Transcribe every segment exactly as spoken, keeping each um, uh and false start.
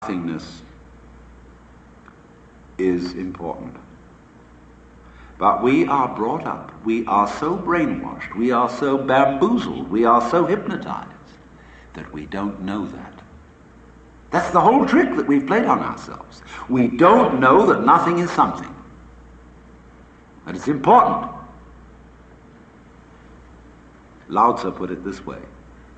nothingness is important. But we are brought up, we are so brainwashed, we are so bamboozled, we are so hypnotized that we don't know that. That's the whole trick that we've played on ourselves. We don't know that nothing is something. And it's important. Lao Tzu put it this way.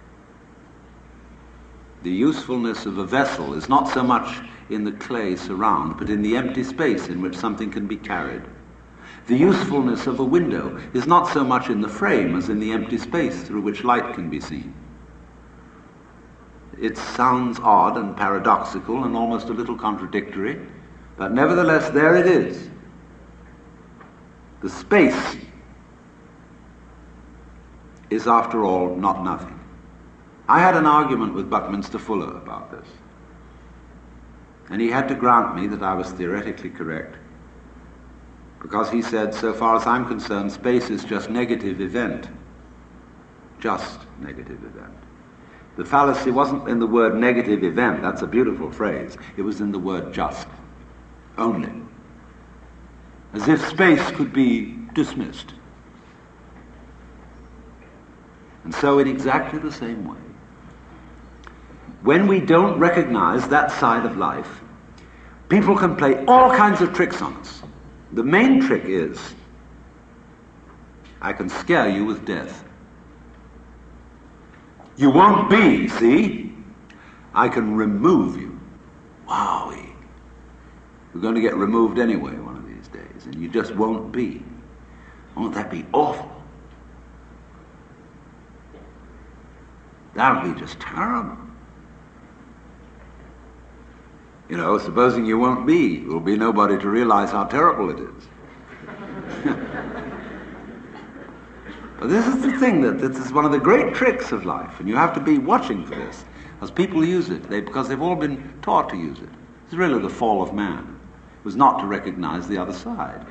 The usefulness of a vessel is not so much in the clay surround, but in the empty space in which something can be carried. The usefulness of a window is not so much in the frame as in the empty space through which light can be seen. It sounds odd and paradoxical and almost a little contradictory, but nevertheless there it is. The space is, after all, not nothing. I had an argument with Buckminster Fuller about this, and he had to grant me that I was theoretically correct, because he said, so far as I'm concerned, space is just negative event. Just negative event. The fallacy wasn't in the word negative event, that's a beautiful phrase, it was in the word just, only. As if space could be dismissed. And so in exactly the same way, when we don't recognize that side of life, people can play all kinds of tricks on us. The main trick is, I can scare you with death. You won't be, see? I can remove you. Wowee. You're going to get removed anyway one of these days, and you just won't be. Won't that be awful? That would be just terrible. You know, supposing you won't be, there will be nobody to realize how terrible it is. But this is the thing, that this is one of the great tricks of life, and you have to be watching for this, as people use it, they, because they've all been taught to use it. It's really the fall of man. It was not to recognize the other side.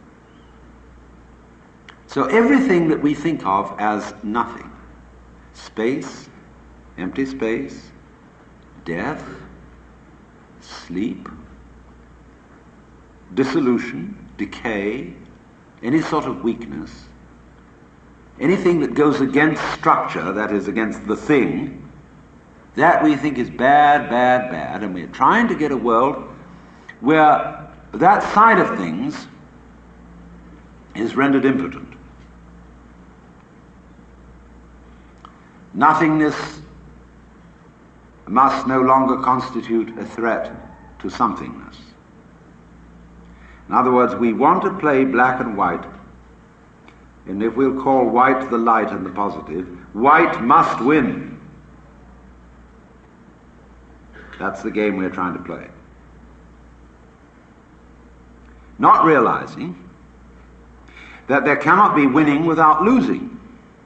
So everything that we think of as nothing, space, empty space, death, sleep, dissolution, decay, any sort of weakness, anything that goes against structure, that is against the thing, that we think is bad, bad, bad, and we're trying to get a world where that side of things is rendered impotent. Nothingness must no longer constitute a threat to somethingness. In other words, we want to play black and white, and if we'll call white the light and the positive, white must win. That's the game we're trying to play. Not realizing that there cannot be winning without losing.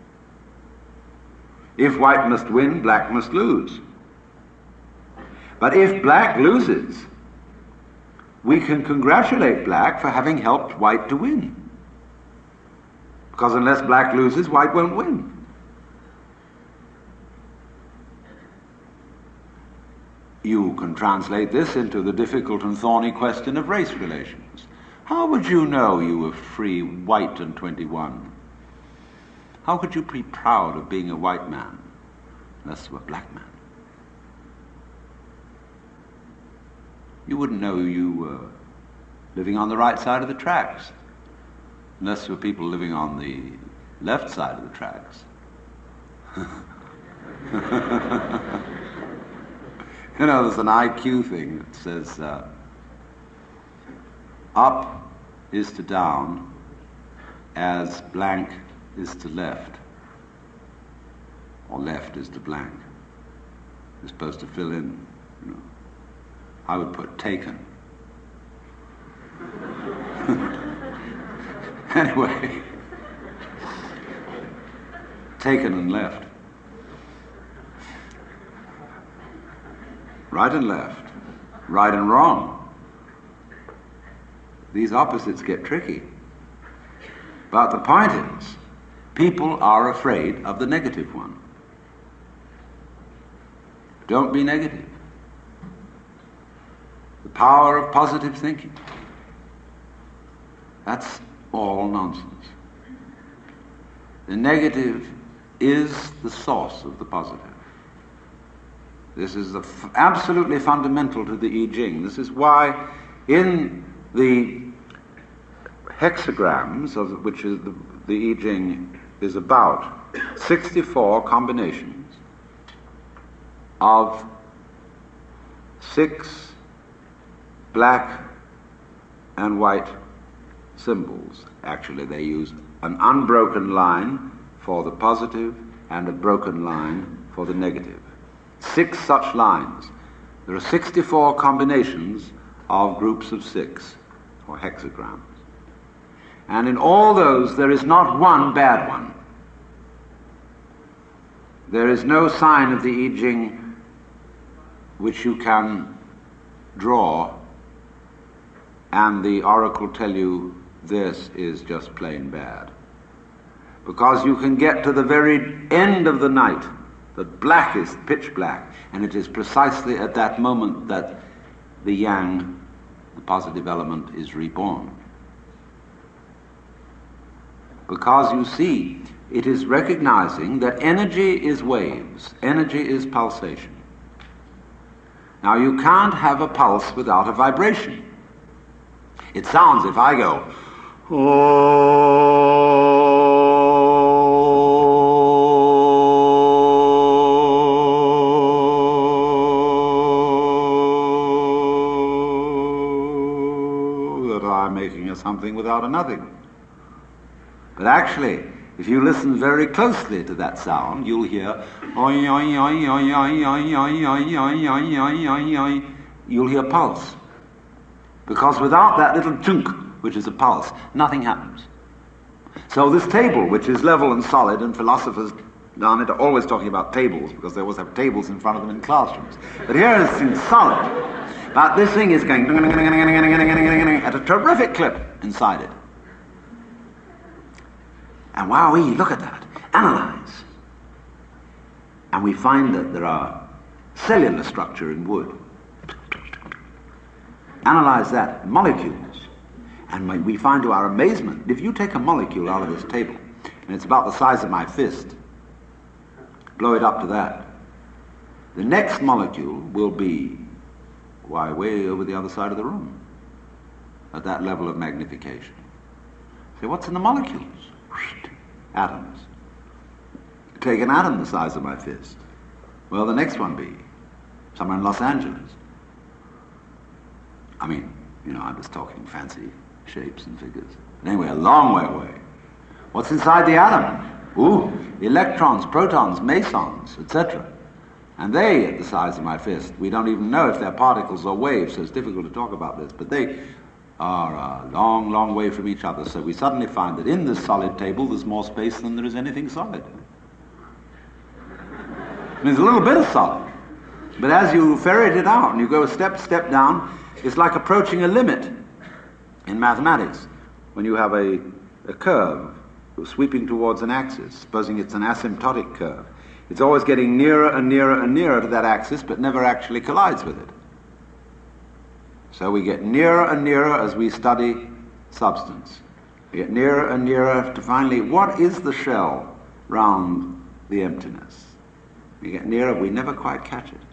If white must win, black must lose. But if black loses, we can congratulate black for having helped white to win. Because unless black loses, white won't win. You can translate this into the difficult and thorny question of race relations. How would you know you were free, white, and twenty-one? How could you be proud of being a white man unless you were a black man? You wouldn't know you were living on the right side of the tracks unless there were people living on the left side of the tracks. You know, there's an I Q thing that says uh, up is to down as blank is to left, or left is to blank. You're supposed to fill in, you know. I would put taken. Anyway, taken and left. Right and left. Right and wrong. These opposites get tricky. But the point is, people are afraid of the negative one. Don't be negative. power of positive thinking. That's all nonsense. The negative is the source of the positive. This is the f- absolutely fundamental to the I Ching. This is why in the hexagrams, of which is the, the I Ching is about, sixty-four combinations of six black and white symbols. Actually, they use an unbroken line for the positive and a broken line for the negative. Six such lines. There are sixty-four combinations of groups of six, or hexagrams. And in all those, there is not one bad one. There is no sign of the I Ching which you can draw and the oracle tell you this is just plain bad. Because you can get to the very end of the night, the blackest, pitch black, and it is precisely at that moment that the yang, the positive element, is reborn. Because you see, it is recognizing that energy is waves, energy is pulsation. Now you can't have a pulse without a vibration. It sounds, if I go, oh, that I'm making a something without a nothing. But actually, if you listen very closely to that sound, you'll hear, you'll hear pulse. Because without that little chunk, which is a pulse, nothing happens. So this table, which is level and solid, and philosophers down it are always talking about tables, because they always have tables in front of them in classrooms. But here it's in solid. But this thing is going at a terrific clip inside it. And wowee, look at that. Analyze. And we find that there are cellular structure in wood. Analyze that, molecules. And we find to our amazement, if you take a molecule out of this table, and it's about the size of my fist, blow it up to that, the next molecule will be, why, way over the other side of the room, at that level of magnification. Say, what's in the molecules? Atoms. Take an atom the size of my fist. Well, the next one be somewhere in Los Angeles. I mean, you know, I'm just talking fancy shapes and figures. But anyway, a long way away. What's inside the atom? Ooh, electrons, protons, mesons, et cetera. And they, at the size of my fist, we don't even know if they're particles or waves, so it's difficult to talk about this, but they are a long, long way from each other. So we suddenly find that in this solid table there's more space than there is anything solid. There's a little bit of solid. But as you ferret it out and you go a step, step down, it's like approaching a limit in mathematics. When you have a, a curve sweeping towards an axis, supposing it's an asymptotic curve, it's always getting nearer and nearer and nearer to that axis, but never actually collides with it. So we get nearer and nearer as we study substance. We get nearer and nearer to finally, what is the shell round the emptiness? We get nearer, we never quite catch it.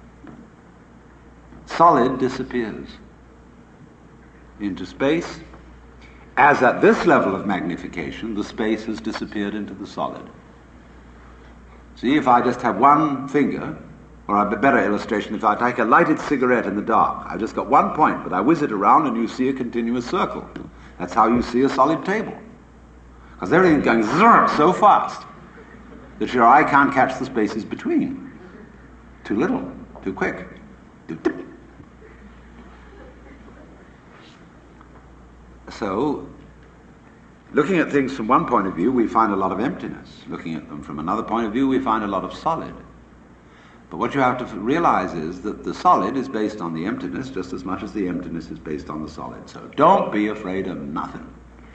Solid disappears into space, as at this level of magnification, the space has disappeared into the solid. See, if I just have one finger, or a better illustration, if I take a lighted cigarette in the dark, I've just got one point, but I whiz it around and you see a continuous circle. That's how you see a solid table. Because everything's going zzzz so fast that your eye can't catch the spaces between. Too little, too quick. Too dip. So, looking at things from one point of view, we find a lot of emptiness. Looking at them from another point of view, we find a lot of solid. But what you have to realize is that the solid is based on the emptiness just as much as the emptiness is based on the solid. So don't be afraid of nothing.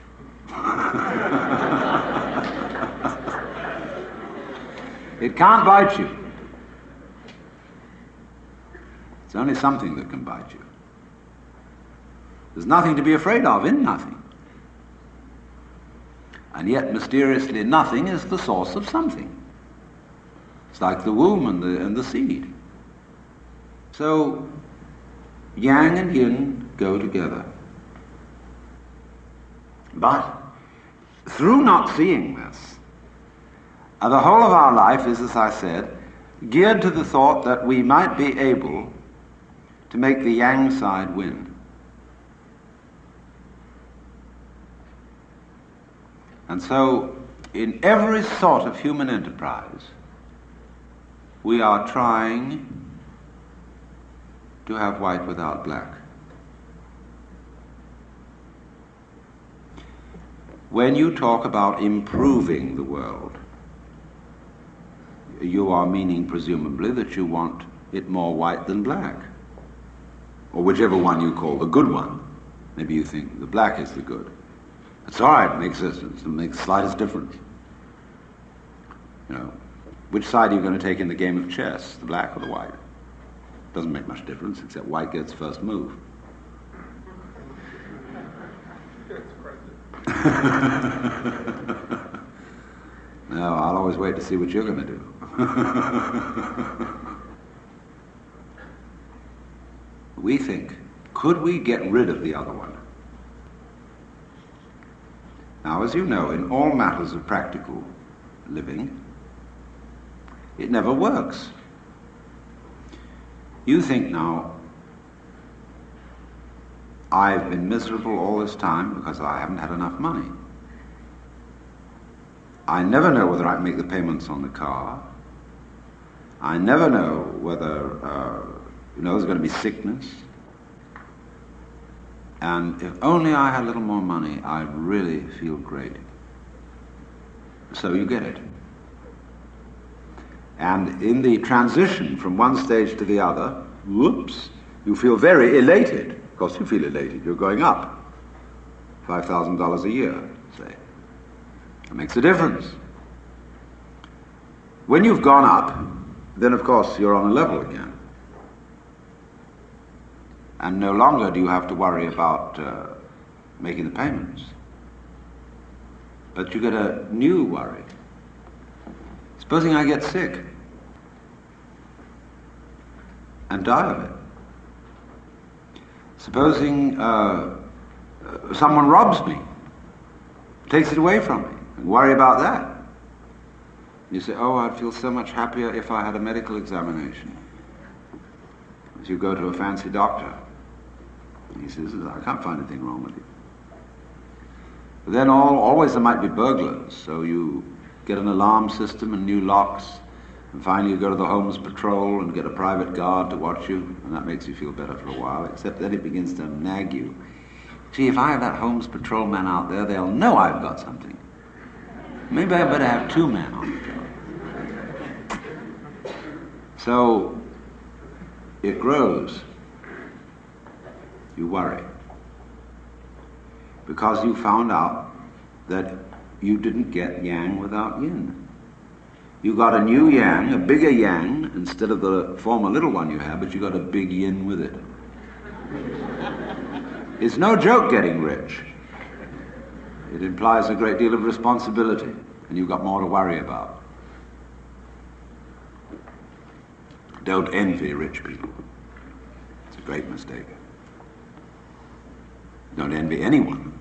It can't bite you. It's only something that can bite you. There's nothing to be afraid of in nothing. And yet, mysteriously, nothing is the source of something. It's like the womb and the, and the seed. So, yang and yin go together. But, through not seeing this, uh, the whole of our life is, as I said, geared to the thought that we might be able to make the yang side win. And so, in every sort of human enterprise, we are trying to have white without black. When you talk about improving the world, you are meaning presumably that you want it more white than black, or whichever one you call the good one. Maybe you think the black is the good. It's all right, it makes, it makes the slightest difference. You know, which side are you going to take in the game of chess, the black or the white? Doesn't make much difference, except white gets first move. No, I'll always wait to see what you're going to do. We think, could we get rid of the other one? Now, as you know, in all matters of practical living, it never works. You think now, I've been miserable all this time because I haven't had enough money. I never know whether I can make the payments on the car. I never know whether, uh, you know, there's going to be sickness. And if only I had a little more money, I'd really feel great. So you get it. And in the transition from one stage to the other, whoops, you feel very elated. Of course you feel elated, you're going up. five thousand dollars a year, say. It makes a difference. When you've gone up, then of course you're on a level again. And no longer do you have to worry about uh, making the payments. But you get a new worry. Supposing I get sick and die of it. Supposing uh, someone robs me, takes it away from me, and worry about that. You say, oh, I'd feel so much happier if I had a medical examination. As you go to a fancy doctor, he says, I can't find anything wrong with you. But then all, always there might be burglars, so you get an alarm system and new locks, and finally you go to the Homes Patrol and get a private guard to watch you, and that makes you feel better for a while, except then it begins to nag you. Gee, if I have that Homes Patrol man out there, they'll know I've got something. Maybe I better have two men on the job. So it grows. You worry. Because you found out that you didn't get yang without yin. You got a new yang, a bigger yang, instead of the former little one you had, but you got a big yin with it. It's no joke getting rich. It implies a great deal of responsibility, and you've got more to worry about. Don't envy rich people. It's a great mistake. Don't envy anyone.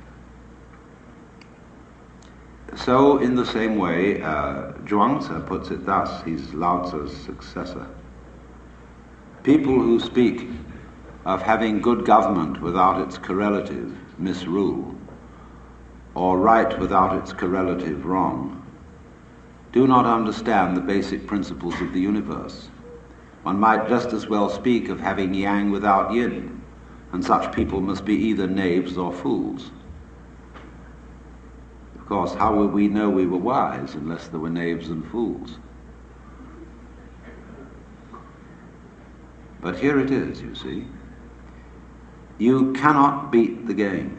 So, in the same way, uh, Zhuangzi puts it thus, he's Lao Tzu's successor. People who speak of having good government without its correlative, misrule, or right without its correlative, wrong, do not understand the basic principles of the universe. One might just as well speak of having yang without yin, and such people must be either knaves or fools. Of course, how would we know we were wise unless there were knaves and fools? But here it is, you see. You cannot beat the game.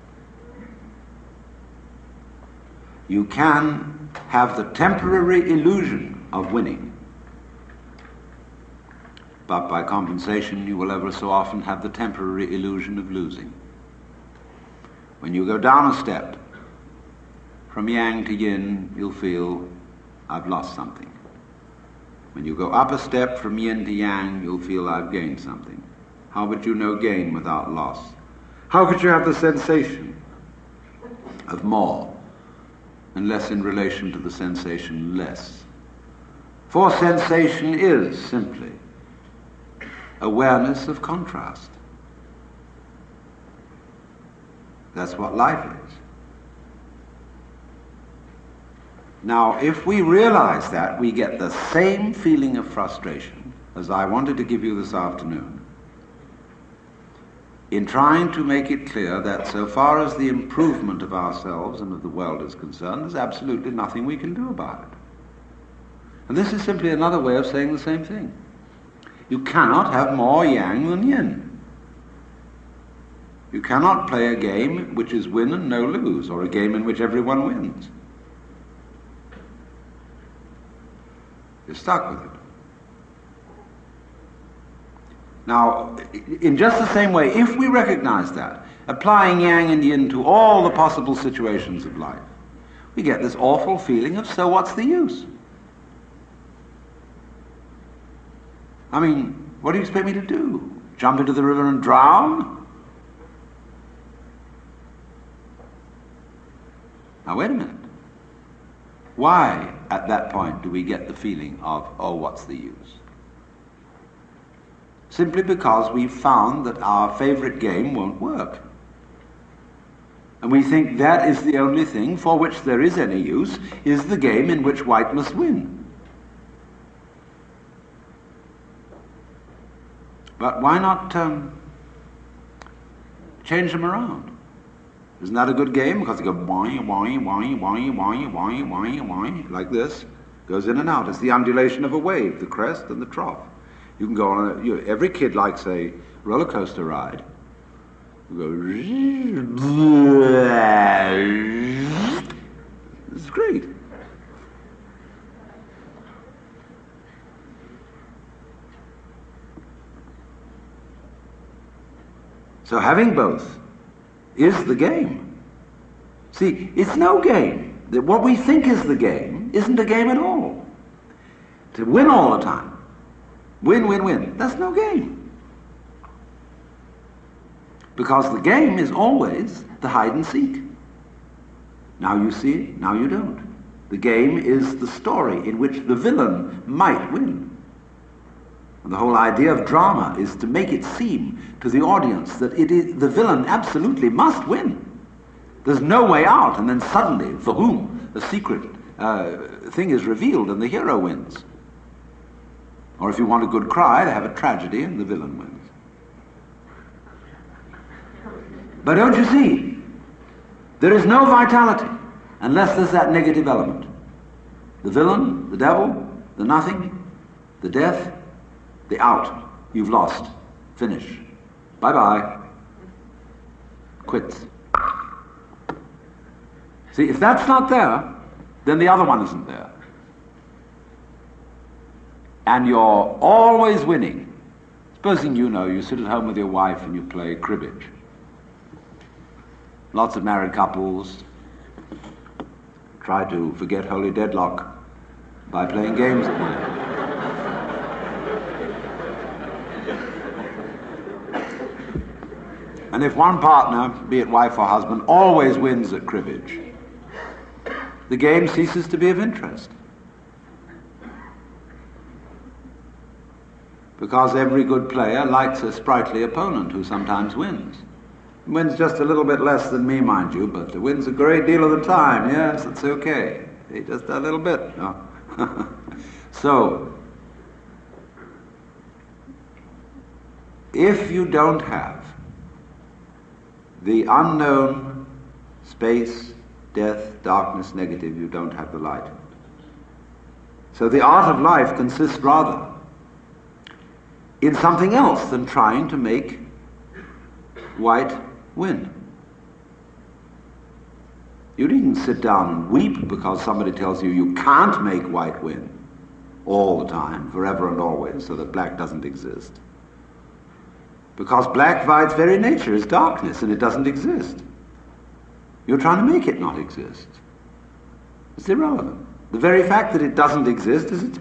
You can have the temporary illusion of winning. but by compensation you will ever so often have the temporary illusion of losing. When you go down a step from yang to yin, you'll feel, I've lost something. When you go up a step from yin to yang, you'll feel, I've gained something. How would you know gain without loss? How could you have the sensation of more unless in relation to the sensation less? For sensation is simply awareness of contrast. That's what life is. Now, if we realize that, we get the same feeling of frustration as I wanted to give you this afternoon in trying to make it clear that so far as the improvement of ourselves and of the world is concerned, there's absolutely nothing we can do about it. And this is simply another way of saying the same thing. You cannot have more yang than yin. You cannot play a game which is win and no lose, or a game in which everyone wins. You're stuck with it. Now, in just the same way, if we recognize that, applying yang and yin to all the possible situations of life, we get this awful feeling of, so what's the use? I mean, what do you expect me to do? Jump into the river and drown? Now, wait a minute. Why, at that point, do we get the feeling of, oh, what's the use? Simply because we've found that our favorite game won't work. And we think that is the only thing for which there is any use, is the game in which white must win. But why not um, change them around? Isn't that a good game? Because you go why, why, why, why, why, why, why, why, like this. Goes in and out. It's the undulation of a wave, the crest and the trough. You can go on a, you, every kid likes a roller coaster ride. You go, it's great. So having both is the game. See, it's no game. That what we think is the game isn't a game at all. To win all the time. Win, win, win. That's no game. Because the game is always the hide and seek. Now you see it, now you don't. The game is the story in which the villain might win. And the whole idea of drama is to make it seem to the audience that it is, the villain absolutely must win. There's no way out, and then suddenly, for whom, the secret uh, thing is revealed and the hero wins. Or if you want a good cry, they have a tragedy and the villain wins. But don't you see, there is no vitality unless there's that negative element. The villain, the devil, the nothing, the death, the out. You've lost. Finish. Bye-bye. Quits. See, if that's not there, then the other one isn't there. And you're always winning. Supposing you know you sit at home with your wife and you play cribbage. Lots of married couples try to forget holy deadlock by playing games at night. And if one partner, be it wife or husband, always wins at cribbage, the game ceases to be of interest. Because every good player likes a sprightly opponent who sometimes wins. Wins just a little bit less than me, mind you, but wins a great deal of the time. Yes, it's okay. Just a little bit. No. So, if you don't have the unknown space, death, darkness, negative, you don't have the light. So the art of life consists rather in something else than trying to make white win. You needn't sit down and weep because somebody tells you you can't make white win. all the time, forever and always, so that black doesn't exist. Because black by its very nature is darkness and it doesn't exist. You're trying to make it not exist. It's irrelevant. The very fact that it doesn't exist is its